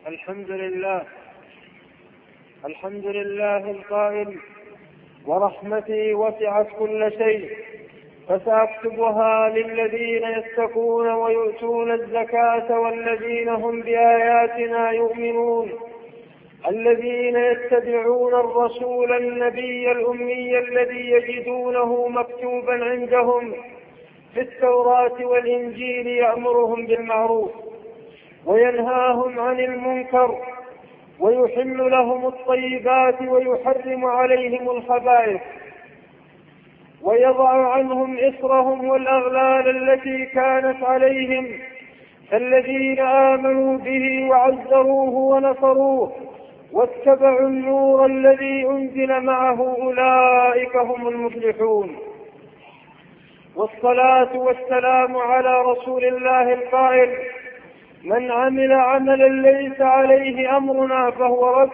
الحمد لله القائل: ورحمتي وسعت كل شيء فسأكتبها للذين يتقون ويؤتون الزكاة والذين هم بآياتنا يؤمنون الذين يتبعون الرسول النبي الأمي الذي يجدونه مكتوبا عندهم في التوراة والإنجيل يأمرهم بالمعروف وينهاهم عن المنكر ويحل لهم الطيبات ويحرم عليهم الخبائث ويضع عنهم إصرهم والأغلال التي كانت عليهم الذين آمنوا به وعزروه ونصروه واتبعوا النور الذي أنزل معه أولئك هم المفلحون. والصلاة والسلام على رسول الله القائل: من عمل عملا ليس عليه أمرنا فهو رد.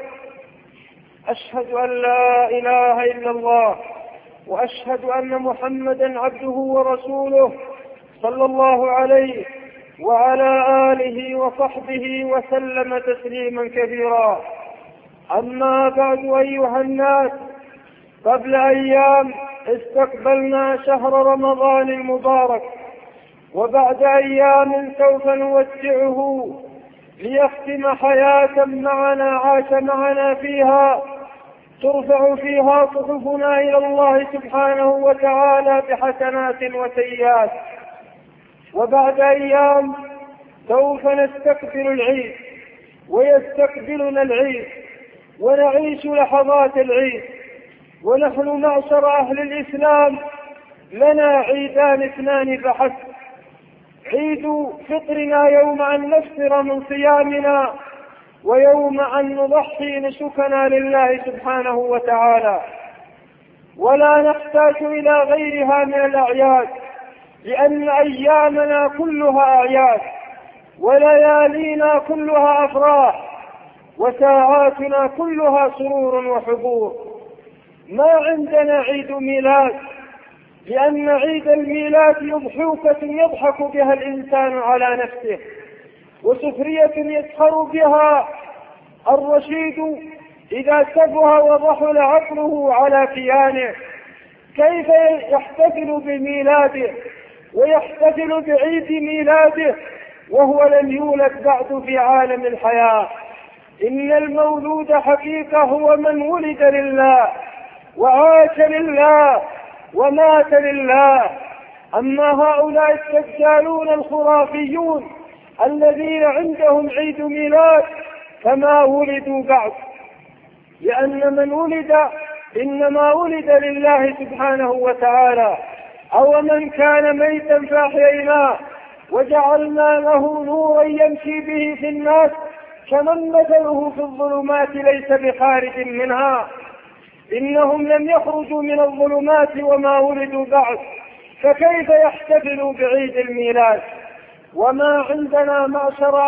أشهد أن لا إله إلا الله وأشهد أن محمدا عبده ورسوله صلى الله عليه وعلى آله وصحبه وسلم تسليما كثيرا. أما بعد أيها الناس، قبل أيام استقبلنا شهر رمضان المبارك، وبعد أيام سوف نودعه ليختم حياة معنا عاش معنا فيها ترفع فيها صحفنا إلى الله سبحانه وتعالى بحسنات وسيئات. وبعد أيام سوف نستقبل العيد ويستقبلنا العيد ونعيش لحظات العيد. ونحن معشر أهل الإسلام لنا عيدان اثنان فحسب: عيد فطرنا يوم أن نفطر من صيامنا، ويوم أن نضحي نسكنا لله سبحانه وتعالى. ولا نحتاج إلى غيرها من الأعياد، لأن أيامنا كلها أعياد وليالينا كلها أفراح وساعاتنا كلها سرور وحبور. ما عندنا عيد ميلاد، لأن عيد الميلاد يضحوكة يضحك بها الإنسان على نفسه، وسخرية يسخر بها الرشيد إذا سفه وضحل عقله على كيانه. كيف يحتفل بميلاده ويحتفل بعيد ميلاده وهو لم يولد بعد في عالم الحياة؟ إن المولود حقيقة هو من ولد لله وعاش لله ومات لله. أما هؤلاء الدجالون الخرافيون الذين عندهم عيد ميلاد فما ولدوا بعد، لأن من ولد إنما ولد لله سبحانه وتعالى. أو من كان ميتا فأحييناه وجعلنا له نورا يمشي به في الناس كمن مثله في الظلمات ليس بخارج منها. إنهم لم يخرجوا من الظلمات وما ولدوا بعد، فكيف يحتفلوا بعيد الميلاد؟ وما عندنا معشر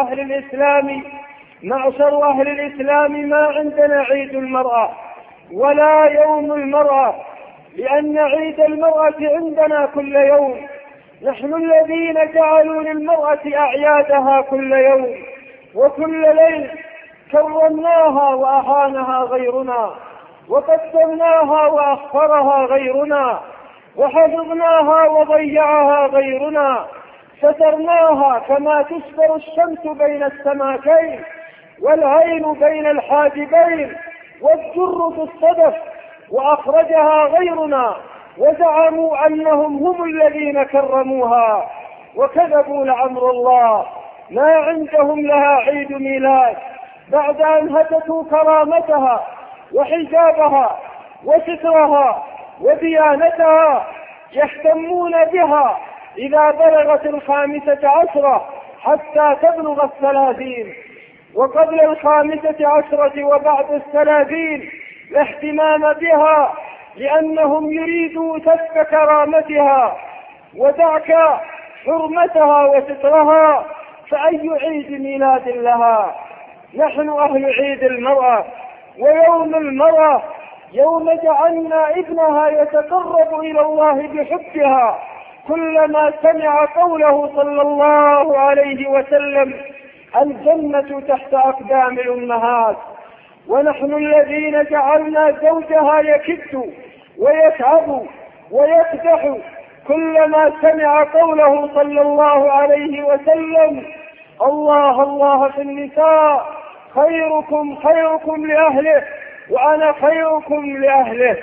أهل الإسلام ما عندنا عيد المرأة ولا يوم المرأة، لأن عيد المرأة عندنا كل يوم. نحن الذين جعلوا للمرأة أعيادها كل يوم وكل ليل، كرمناها وأهانها غيرنا، وقدمناها وأخرها غيرنا، وحفظناها وضيعها غيرنا، سترناها كما تستر الشمس بين السماكين والعين بين الحاجبين والجر في الصدف، وأخرجها غيرنا وزعموا أنهم هم الذين كرموها وكذبوا لأمر الله. ما عندهم لها عيد ميلاد بعد أن هتكوا كرامتها وحجابها وسترها وديانتها. يهتمون بها إذا بلغت 15 حتى تبلغ 30، وقبل 15 وبعد 30 لا اهتمام بها، لأنهم يريدوا سفك كرامتها ودعك حرمتها وسترها. فأي عيد ميلاد لها؟ نحن أهل عيد المرأة ويوم المرأة، يوم جعلنا ابنها يتقرب إلى الله بحبها كلما سمع قوله صلى الله عليه وسلم: الجنة تحت أقدام الأمهات، ونحن الذين جعلنا زوجها يكد ويتعب ويكدح كلما سمع قوله صلى الله عليه وسلم: الله الله في النساء، خيركم خيركم لأهله وأنا خيركم لأهله،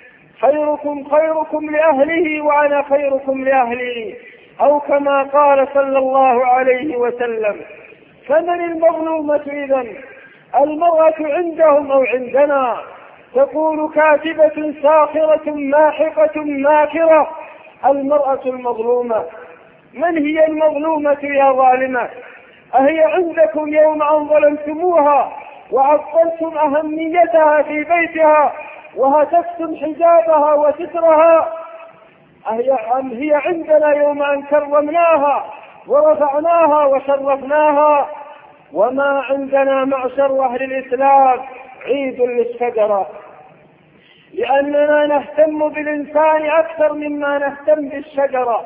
خيركم لأهله وأنا خيركم لأهلي، أو كما قال صلى الله عليه وسلم. فمن المظلومة إذن؟ المرأة عندهم أو عندنا؟ تقول كاتبة ساخرة ماحقة ماكرة: المرأة المظلومة. من هي المظلومة يا ظالمة؟ أهي عندكم يوم أن ظلمتموها وعطلتم أهميتها في بيتها وهتكتم حجابها وسترها؟ أم هي عندنا يوم أن كرمناها ورفعناها وشرفناها؟ وما عندنا معشر أهل الإسلام عيد للشجرة، لأننا نهتم بالإنسان أكثر مما نهتم بالشجرة.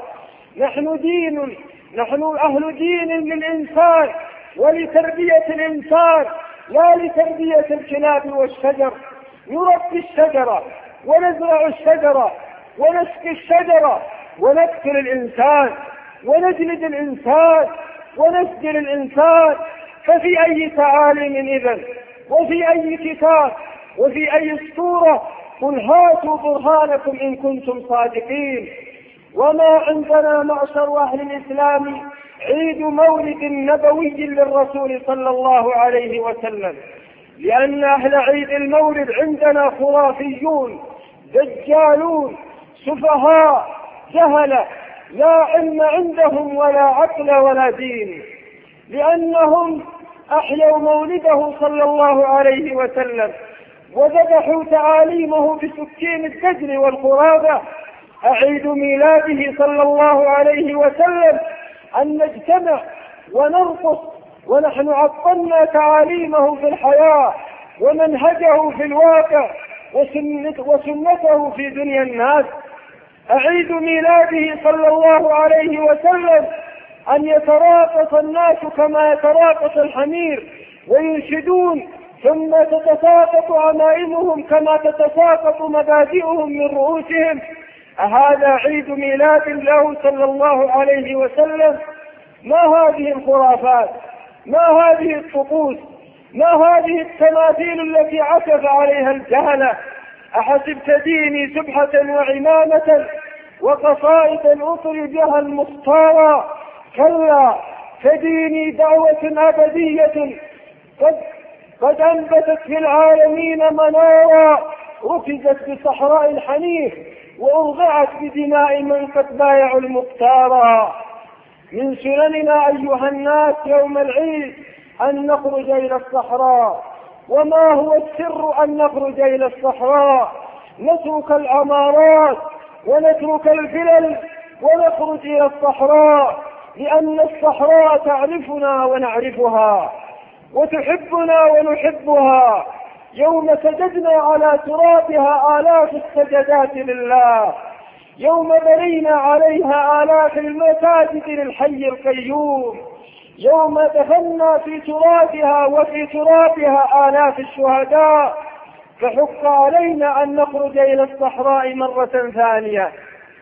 نحن أهل دين للإنسان ولتربية الإنسان، لا لتربية الكلاب والشجر. نربي الشجرة ونزرع الشجرة ونسقي الشجرة ونقتل الإنسان ونجلد الإنسان ونسجل الإنسان. ففي أي تعاليم إذن؟ وفي أي كتاب؟ وفي أي اسطورة؟ قل هاتوا برهانكم إن كنتم صادقين. وما عندنا معشر أهل الإسلام عيد مولد نبوي للرسول صلى الله عليه وسلم، لأن أهل عيد المولد عندنا خرافيون دجالون سفهاء جهلة، لا علم عندهم ولا عقل ولا دين، لأنهم أحيوا مولده صلى الله عليه وسلم وذبحوا تعاليمه بسكين الدجل والقرابة. أعيد ميلاده صلى الله عليه وسلم أن نجتمع ونرقص ونحن عطلنا تعاليمه في الحياة ومنهجه في الواقع وسنته في دنيا الناس. أعيد ميلاده صلى الله عليه وسلم أن يتراقص الناس كما يتراقص الحمير وينشدون ثم تتساقط عمائمهم كما تتساقط مبادئهم من رؤوسهم. أهذا عيد ميلاد له صلى الله عليه وسلم؟ ما هذه الخرافات؟ ما هذه الطقوس؟ ما هذه التماثيل التي عكف عليها الجهلة؟ أحسبت ديني سبحة وعمامة وقصائد أطربها المختارة؟ كلا، فديني دعوة أبدية قد أنبتت في العالمين منارا، ركزت بصحراء الحنيف وأرضعت بدماء من قد بايعوا المختارا. من سنننا أيها الناس يوم العيد أن نخرج إلى الصحراء. وما هو السر أن نخرج إلى الصحراء؟ نترك العمارات ونترك الفلل ونخرج إلى الصحراء، لأن الصحراء تعرفنا ونعرفها وتحبنا ونحبها. يوم سجدنا على ترابها آلاف السجدات لله، يوم بنينا عليها آلاف المساجد للحي القيوم، يوم دفنا في ترابها وفي ترابها آلاف الشهداء. فحق علينا أن نخرج إلى الصحراء مرة ثانية،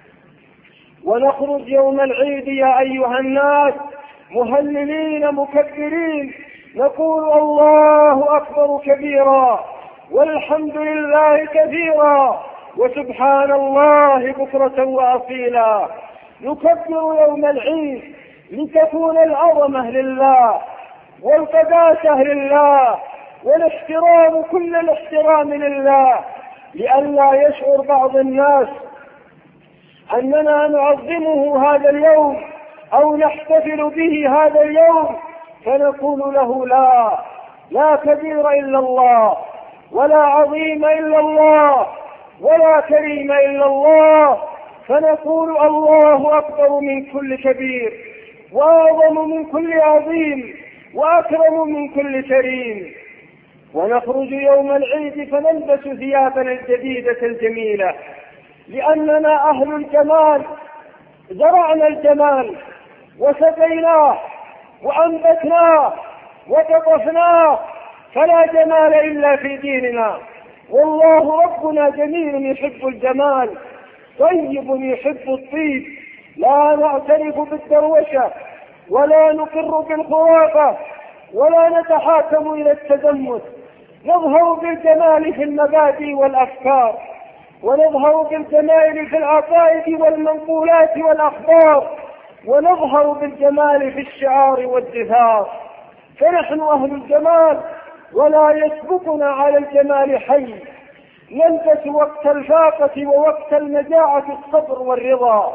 ونخرج يوم العيد يا أيها الناس مهللين مكبرين، نقول الله أكبر كبيرا والحمد لله كثيرا وسبحان الله بكرة وأصيلا. نكبر يوم العيد لتكون العظمة لله والقداسة لله والاحترام كل الاحترام لله، لئلا يشعر بعض الناس أننا نعظمه هذا اليوم أو نحتفل به هذا اليوم فنقول له لا كبير إلا الله ولا عظيم إلا الله ولا كريم إلا الله، فنقول الله أكبر من كل كبير وأعظم من كل عظيم وأكرم من كل كريم. ونخرج يوم العيد فنلبس ثيابنا الجديدة الجميلة، لأننا أهل الجمال، زرعنا الجمال وسقيناه وأنبتناه وقطفناه، فلا جمال إلا في ديننا. والله ربنا جميل يحب الجمال، طيب يحب الطيب، لا نعترف بالدروشة ولا نقر بالخرافة ولا نتحاكم إلى التزمت. نظهر بالجمال في المبادئ والأفكار، ونظهر بالجمال في العقائد والمنقولات والأخبار، ونظهر بالجمال في الشعار والدثار. فنحن أهل الجمال ولا يسبقنا على الجمال حي. نلبس وقت الفاقة ووقت المجاعة الصبر والرضا،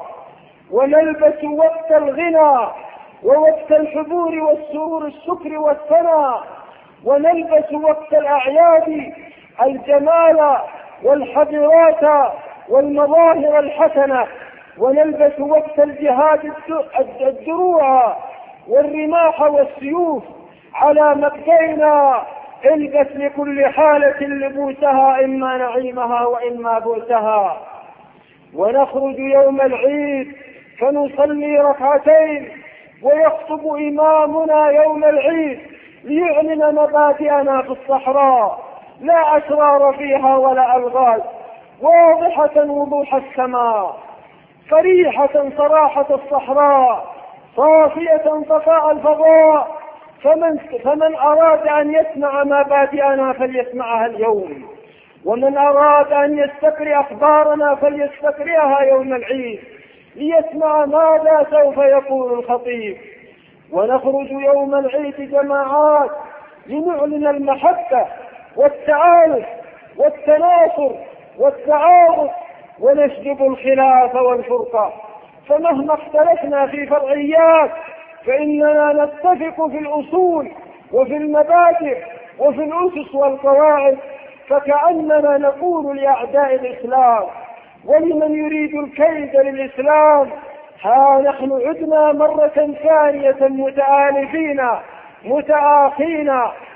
ونلبس وقت الغنى ووقت الحبور والسرور الشكر والثناء، ونلبس وقت الأعياد الجمال والحضارات والمظاهر الحسنة، ونلبس وقت الجهاد الدروع والرماح والسيوف على مبدئنا البس لكل حالة لبوسها، إما نعيمها وإما بؤسها. ونخرج يوم العيد فنصلي ركعتين، ويخطب إمامنا يوم العيد ليعلن مبادئنا في الصحراء، لا أسرار فيها ولا ألغاز، واضحة وضوح السماء، صريحة صراحة الصحراء، صافية صفاء الفضاء. فمن أراد أن يسمع مبادئنا فليسمعها اليوم، ومن أراد أن يستقرئ أخبارنا فليستقرئها يوم العيد ليسمع ماذا سوف يقول الخطيب. ونخرج يوم العيد جماعات لنعلن المحبة والتعالف والتناصر والتعاطف، ونشجب الخلاف والفرقة. فمهما اختلفنا في فرعيات فإننا نتفق في الأصول وفي المبادئ وفي الأسس والقواعد، فكأننا نقول لأعداء الإسلام ولمن يريد الكيد للإسلام: ها نحن عدنا مرة ثانية متآلفين متآخين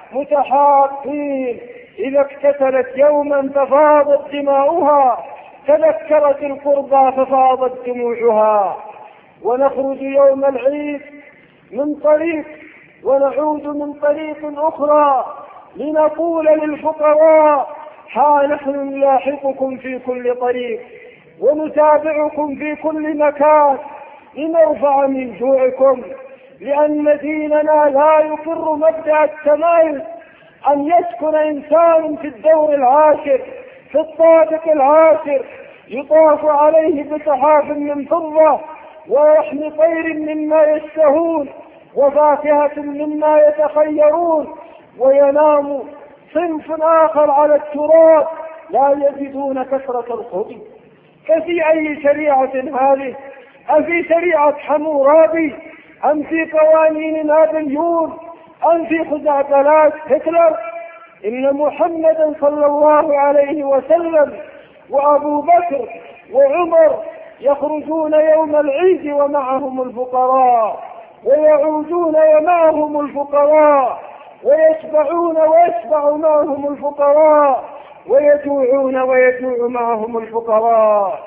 متحابين. إذا اقتتلت يوما ففاضت دماؤها، تذكرت القربى ففاضت دموعها. ونخرج يوم العيد من طريق ونعود من طريق أخرى لنقول للفقراء: ها نحن نلاحقكم في كل طريق ونتابعكم في كل مكان لنرفع من جوعكم، لأن ديننا لا يقر مبدأ التمايز، أن يسكن إنسان في الدور العاشر في الطابق العاشر يطاف عليه بصحاف من فضة ولحم طير مما يشتهون وفاكهة مما يتخيرون، وينام صنف آخر على التراب لا يجدون كثرة الخبز. ففي أي شريعة هذه؟ أفي شريعة حمورابي، أم في قوانين نابليون، أم في خزعبلات هتلر؟ إن محمدا صلى الله عليه وسلم وأبو بكر وعمر يخرجون يوم العيد ومعهم الفقراء، ويعودون ومعهم الفقراء، ويشبعون ويشبع معهم الفقراء، ويجوعون ويجوع معهم الفقراء.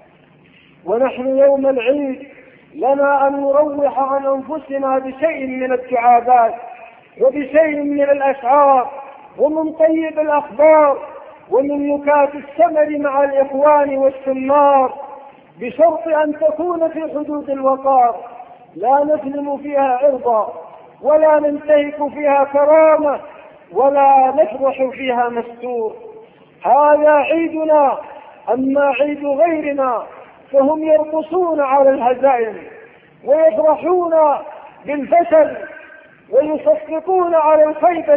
ونحن يوم العيد لنا أن نروح عن أنفسنا بشيء من الدعابات وبشيء من الأشعار ومن طيب الأخبار ومن نكات السمر مع الإخوان والسمار، بشرط أن تكون في حدود الوقار، لا نظلم فيها عرضا ولا ننتهك فيها كرامة ولا نفضح فيها مستور. هذا عيدنا. أما عيد غيرنا فهم يرقصون على الهزائم ويفرحون بالفشل ويصفقون على الخيبة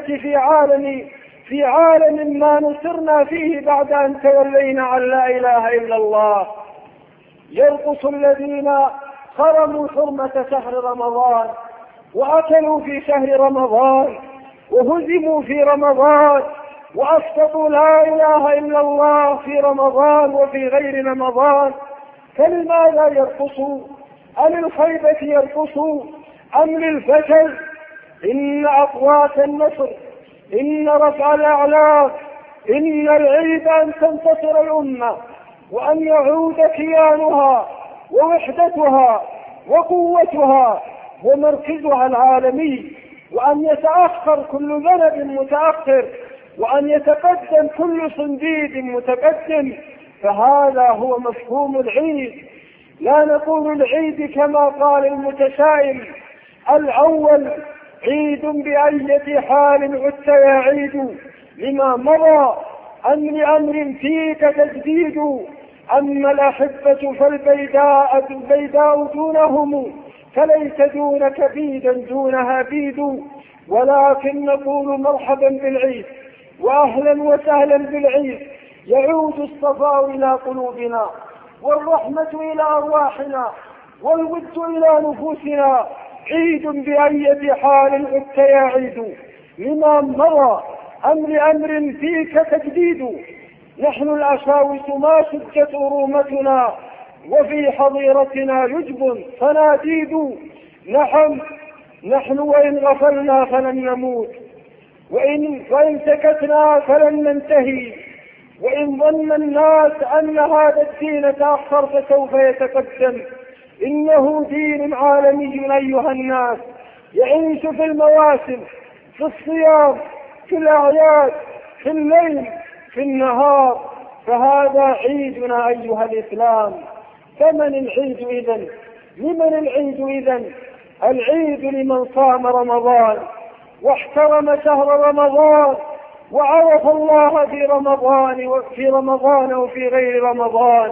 في عالم ما نصرنا فيه بعد أن تولينا عن لا إله إلا الله. يرقص الذين خرموا حرمة شهر رمضان وأكلوا في شهر رمضان وهزموا في رمضان وأسقطوا لا إله إلا الله في رمضان وفي غير رمضان. فلماذا يرقصوا؟ أللخيبة يرقصوا أم للفشل؟ إن أقوات النصر، إن رفع الأعلام، إن العيد أن تنتصر الأمة وأن يعود كيانها ووحدتها وقوتها ومركزها العالمي وأن يتأخر كل ذنب متأخر، وأن يتقدم كل صنديد متقدم. فهذا هو مفهوم العيد. لا نقول العيد كما قال المتشائم الأول: عيد بأية حال عدت يا عيد، لما مضى أم لأمر فيك تجديد. أما الأحبة فالبيداء دونهم، فليس دونك بيدا دونها بيد. ولكن نقول مرحبا بالعيد وأهلا وسهلا بالعيد، يعود الصفاء إلى قلوبنا، والرحمة إلى أرواحنا، والود إلى نفوسنا. عيد بأية حال عدت يا عيد، لما مضى أم لأمر فيك تجديد. نحن الأشاوس ما شدت أرومتنا، وفي حظيرتنا يجب صناديد. نحن وإن غفلنا فلن نموت، وإن سكتنا فلن ننتهي، وإن ظن الناس أن هذا الدين تأخر فسوف يتقدم. إنه دين عالمي أيها الناس، يعيش في المواسم، في الصيام، في الأعياد، في الليل، في النهار. فهذا عيدنا أيها الإسلام. فمن العيد إذن؟ لمن العيد إذن؟ العيد لمن صام رمضان واحترم شهر رمضان وعرف الله في رمضان وفي غير رمضان.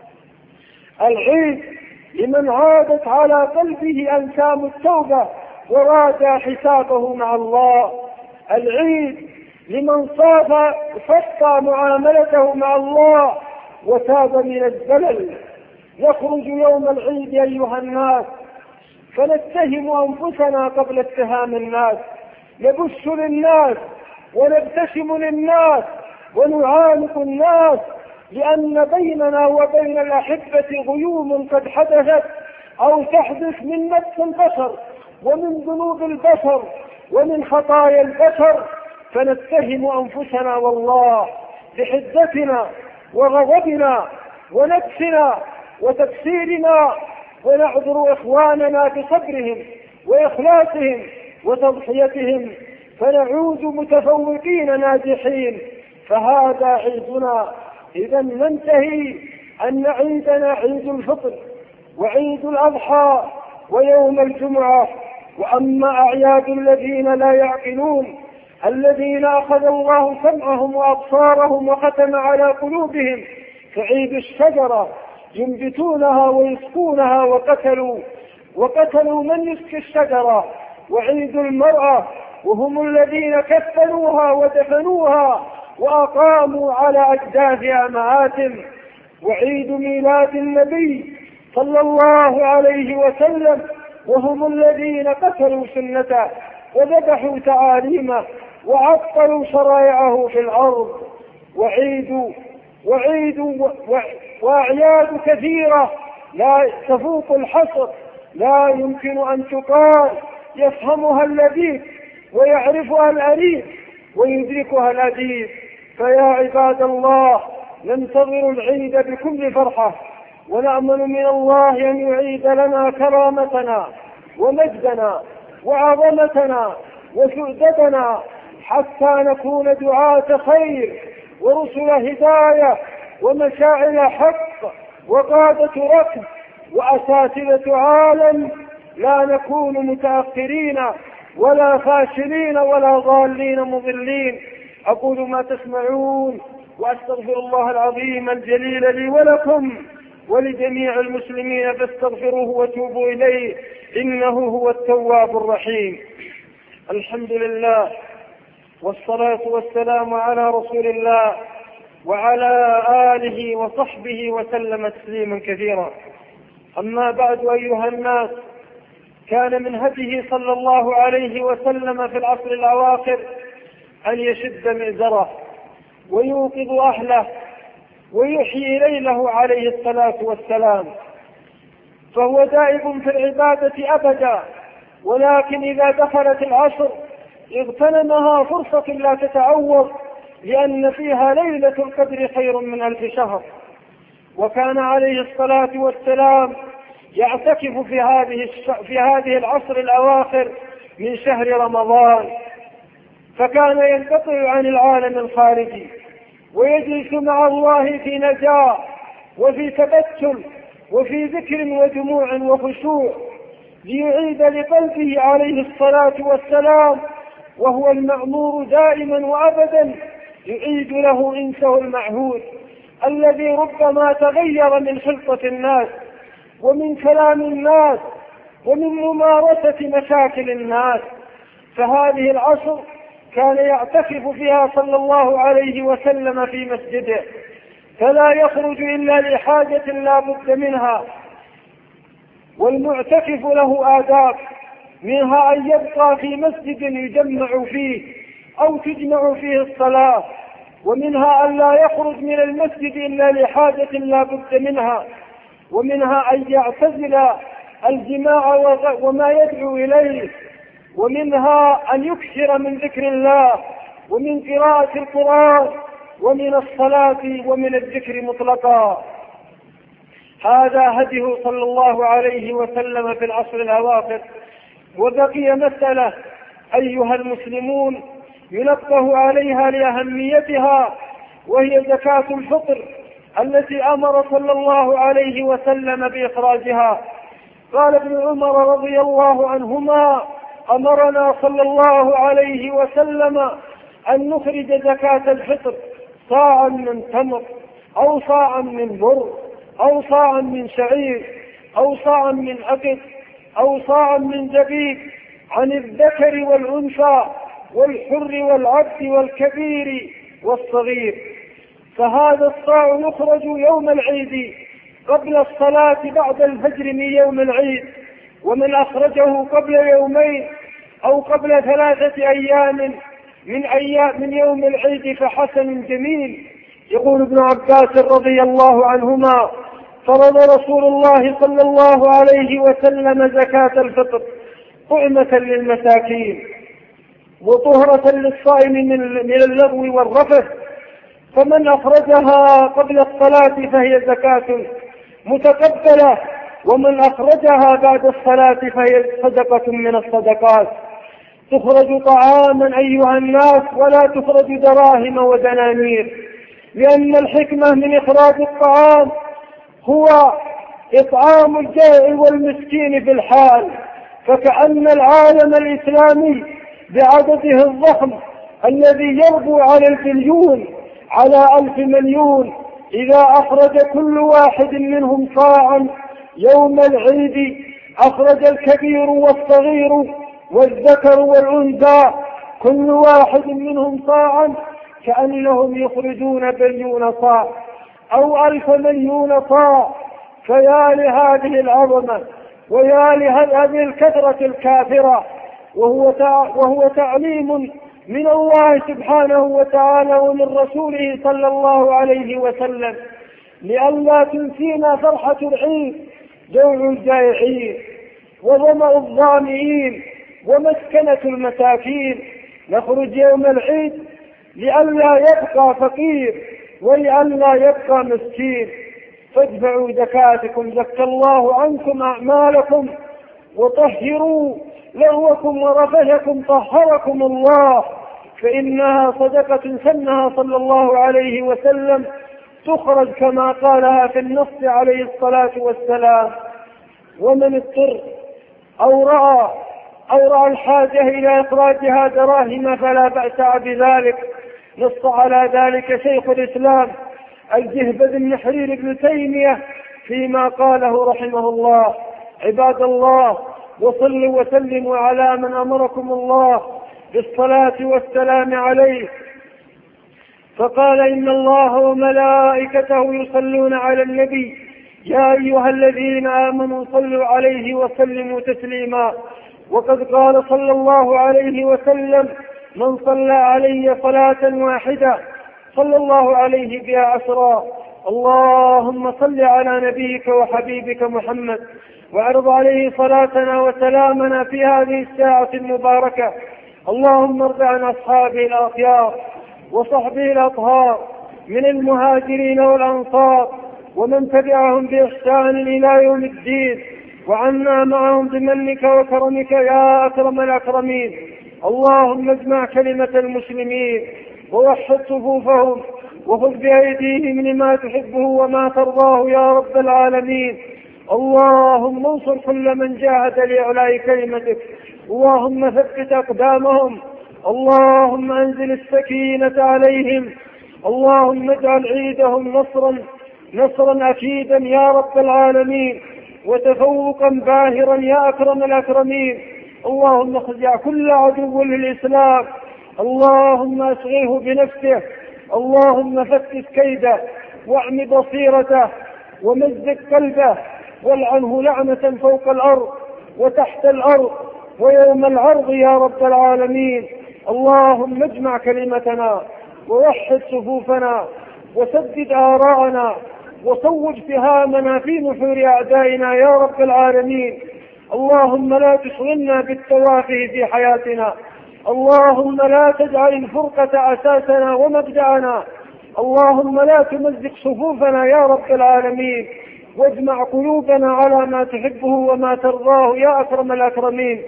العيد لمن عادت على قلبه أنسام التوبة وراد حسابه مع الله. العيد لمن صفى معاملته مع الله وتاب من الزلل. يخرج يوم العيد أيها الناس فنتهم أنفسنا قبل اتهام الناس، نبش للناس ونبتسم للناس ونعانق الناس، لأن بيننا وبين الأحبة غيوم قد حدثت أو تحدث من نفس البشر ومن ذنوب البشر ومن خطايا البشر، فنتهم أنفسنا والله بحدتنا وغضبنا ونفسنا وتكسيرنا، ونعذر إخواننا بصبرهم وإخلاصهم وتضحيتهم، فنعود متفوقين ناجحين. فهذا عيدنا. إذا ننتهي أن عيدنا عيد الفطر وعيد الأضحى ويوم الجمعة. وأما أعياد الذين لا يعقلون، الذين أخذ الله سمعهم وأبصارهم وختم على قلوبهم، فعيد الشجرة ينبتونها ويسقونها وقتلوا من يسقي الشجرة. وعيد المرأة وهم الذين كفنوها ودفنوها وأقاموا على أجداثها مآتم. وعيد ميلاد النبي صلى الله عليه وسلم وهم الذين قتلوا سنته وذبحوا تعاليمه وعطلوا شرائعه في الأرض. وأعياد كثيرة لا تفوق الحصر، لا يمكن أن تقال، يفهمها اللبيب ويعرفها الأليف ويدركها الأديب. فيا عباد الله، ننتظر العيد بكل فرحة، ونأمل من الله أن يعيد لنا كرامتنا ومجدنا وعظمتنا وسؤدتنا، حتى نكون دعاة خير ورسل هداية ومشاعر حق وقادة ركب وأساتذة عالم، لا نكون متأخرين ولا فاشلين ولا ضالين مضلين. أقول ما تسمعون وأستغفر الله العظيم الجليل لي ولكم ولجميع المسلمين، فاستغفروه وتوبوا إليه إنه هو التواب الرحيم. الحمد لله والصلاة والسلام على رسول الله وعلى آله وصحبه وسلم تسليما كثيرا. أما بعد أيها الناس، كان من هديه صلى الله عليه وسلم في العصر الأواخر أن يشد مئزره ويوقظ أهله ويحيي ليله عليه الصلاة والسلام، فهو دائب في العبادة أبدا، ولكن إذا دخلت العصر اغتنمها فرصة لا تتعوض، لأن فيها ليلة القدر خير من 1000 شهر. وكان عليه الصلاة والسلام يعتكف في هذه العصر الأواخر من شهر رمضان، فكان ينقطع عن العالم الخارجي ويجلس مع الله في نجاة وفي تبتل وفي ذكر ودموع وخشوع ليعيد لقلبه عليه الصلاة والسلام، وهو المأمور دائما وأبدا يعيد له إنسه المعهود الذي ربما تغير من خلطة الناس ومن كلام الناس ومن ممارسة مشاكل الناس. فهذه العصر كان يعتكف فيها صلى الله عليه وسلم في مسجده، فلا يخرج إلا لحاجة لا بد منها. والمعتكف له آداب، منها أن يبقى في مسجد يجمع فيه أو تجمع فيه الصلاة، ومنها أن لا يخرج من المسجد إلا لحاجة لا بد منها، ومنها أن يعتزل الجماع وما يدعو إليه، ومنها أن يكثر من ذكر الله ومن قراءة القرآن ومن الصلاة ومن الذكر مطلقا. هذا هديه صلى الله عليه وسلم في العصر الأواخر. وبقي مسألة أيها المسلمون ينبه عليها لأهميتها، وهي زكاة الفطر التي أمر صلى الله عليه وسلم بإخراجها. قال ابن عمر رضي الله عنهما: أمرنا صلى الله عليه وسلم أن نخرج زكاة الفطر صاعا من تمر أو صاعا من بر أو صاعا من شعير أو صاعا من أقط أو صاعا من زبيب عن الذكر والأنثى والحر والعبد والكبير والصغير. فهذا الصاع يخرج يوم العيد قبل الصلاة بعد الفجر من يوم العيد، ومن أخرجه قبل يومين أو قبل 3 أيام من يوم العيد فحسن جميل. يقول ابن عباس رضي الله عنهما: فرض رسول الله صلى الله عليه وسلم زكاة الفطر طعمة للمساكين وطهرة للصائم من اللغو والرفث، فمن أخرجها قبل الصلاة فهي زكاة متقبلة، ومن أخرجها بعد الصلاة فهي صدقة من الصدقات. تخرج طعاما أيها الناس ولا تخرج دراهم ودنانير، لأن الحكمة من إخراج الطعام هو إطعام الجائع والمسكين في الحال. فكأن العالم الإسلامي بعدده الضخم الذي يربو على البليون على 1000 مليون، إذا أخرج كل واحد منهم صاعا يوم العيد أخرج الكبير والصغير والذكر والأنثى كل واحد منهم صاعا، كأنهم يخرجون بليون صاع أو 1000 مليون صاع. فيا لهذه العظمة ويا لهذه الكثرة الكافرة، وهو تعليم من الله سبحانه وتعالى ومن رسوله صلى الله عليه وسلم، لئلا تنسينا فرحة العيد جوع الجائعين وظمأ الظامئين ومسكنة المساكين. نخرج يوم العيد لئلا يبقى فقير ولئلا يبقى مسكين. فادفعوا زكاتكم زكى الله عنكم أعمالكم وطهروا لغوكم ورفثكم طهركم الله، فإنها صدقة سنها صلى الله عليه وسلم تخرج كما قالها في النص عليه الصلاة والسلام. ومن اضطر أو رأى الحاجة إلى إخراجها دراهم فلا بأس بذلك. نص على ذلك شيخ الإسلام الجهبذ بن حرير بن تيمية فيما قاله رحمه الله. عباد الله، وصلوا وسلموا على من أمركم الله بالصلاة والسلام عليه، فقال: إن الله وملائكته يصلون على النبي يا أيها الذين آمنوا صلوا عليه وسلموا تسليما. وقد قال صلى الله عليه وسلم: من صلى علي صلاة واحدة صلى الله عليه بها 10. اللهم صل على نبيك وحبيبك محمد وعرض عليه صلاتنا وسلامنا في هذه الساعة المباركة. اللهم ارض عن أصحابه الأخيار وصحبه الأطهار من المهاجرين والأنصار ومن تبعهم بإحسان إلى يوم الدين، وعنا معهم بمنك وكرمك يا أكرم الأكرمين. اللهم اجمع كلمة المسلمين ووحد صفوفهم وخذ بأيديهم لما تحبه وما ترضاه يا رب العالمين. اللهم انصر كل من جاهد لإعلاء كلمتك. اللهم ثبت أقدامهم. اللهم أنزل السكينة عليهم. اللهم اجعل عيدهم نصرا أكيدا يا رب العالمين، وتفوقا باهرا يا أكرم الأكرمين. اللهم اخزع كل عدو للإسلام. اللهم أصغه بنفسه. اللهم فتت كيده واعم بصيرته ومزق قلبه والعنه لعنة فوق الأرض وتحت الأرض ويوم العرض يا رب العالمين. اللهم اجمع كلمتنا ووحد صفوفنا وسدد آراءنا وصوب سهامنا في نحور أعدائنا يا رب العالمين. اللهم لا تشغلنا بالتوافه في حياتنا. اللهم لا تجعل الفرقة أساسنا ومبدأنا. اللهم لا تمزق صفوفنا يا رب العالمين، واجمع قلوبنا على ما تحبه وما ترضاه يا أكرم الأكرمين.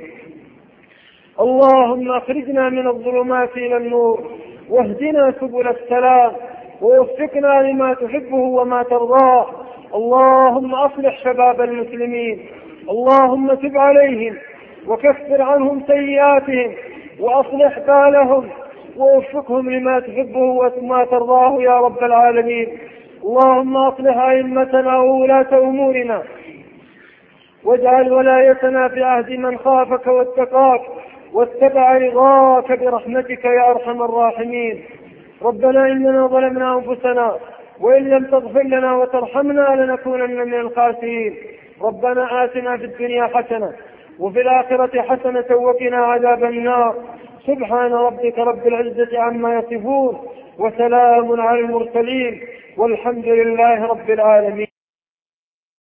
اللهم أخرجنا من الظلمات إلى النور واهدنا سبل السلام ووفقنا لما تحبه وما ترضاه. اللهم أصلح شباب المسلمين. اللهم تب عليهم وكفر عنهم سيئاتهم وأصلح بالهم ووفقهم لما تحبه وما ترضاه يا رب العالمين. اللهم أصلح أئمتنا وولاة أمورنا واجعل ولايتنا في عهد من خافك واتقاك واتبع رضاك برحمتك يا أرحم الراحمين. ربنا إننا ظلمنا أنفسنا وإن لم تغفر لنا وترحمنا لنكونن من الخاسرين. ربنا آتنا في الدنيا حسنة وفي الآخرة حسنة وقنا عذاب النار. سبحان ربك رب العزة عما يصفون وسلام على المرسلين والحمد لله رب العالمين.